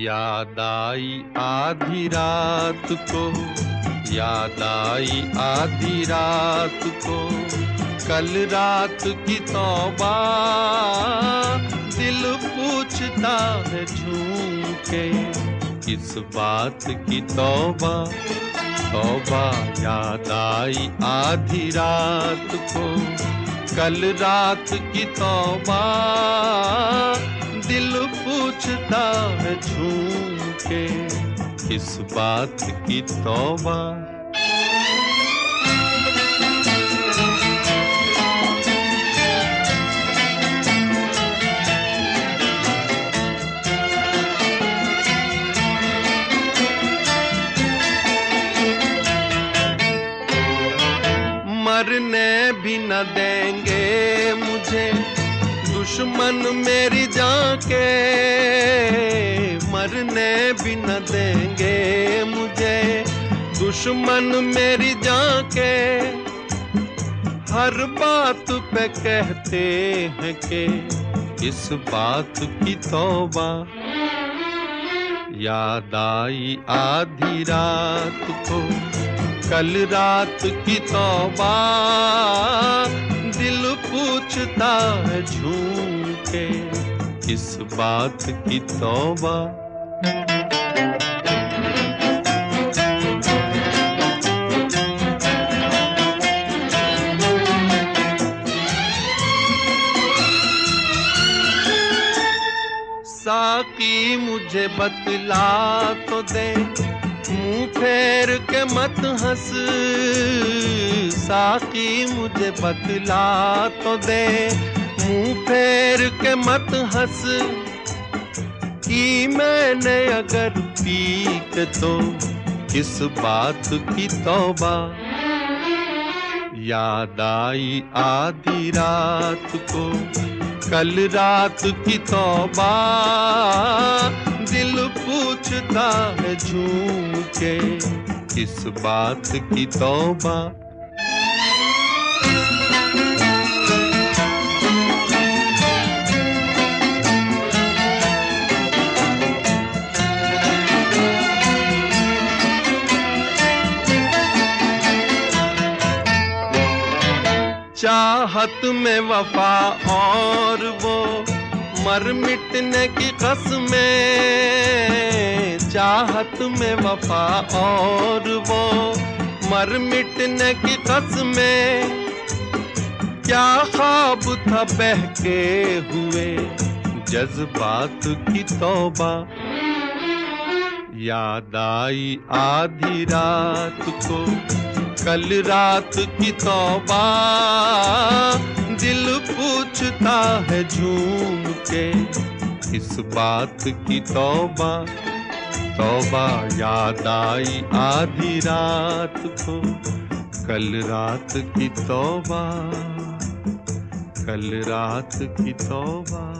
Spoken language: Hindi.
याद आई आधी रात को, याद आई आधी रात को, कल रात की तौबा। दिल पूछता है झूम के, किस बात की तौबा। तौबा याद आई आधी रात को, कल रात की तौबा। दिल पूछता है झूम के, किस बात की तौबा। मरने भी न देंगे मुझे दुश्मन मेरी जान के, मरने भी न देंगे मुझे दुश्मन मेरी जान के। हर बात पे कहते हैं कि इस बात की तौबा। याद आई आधी रात को, कल रात की तौबा। दिल पूछता है झूम के, किस बात की तौबा। साकी मुझे बतला तो दे, मुंह फेर के मत हंस। साकी मुझे बतला तो दे, मुंह फेर के मत हंस। कि मैंने अगर पी के तो किस बात की तौबा। याद आई आधी रात को, कल रात की तौबा। दिल पूछता है झूम के, किस बात की तौबा। चाहत में वफा और वो मर मिटने की कसमें। चाहत में वफा और वो मर मिटने की कसमें। क्या ख्वाब था बहके हुए जज्बात की तौबा। याद आई आधी रात को, कल रात की तौबा। दिल पूछता है झूम के, किस बात की तौबा। तौबा याद आई आधी रात को, कल रात की तौबा। कल रात की तौबा।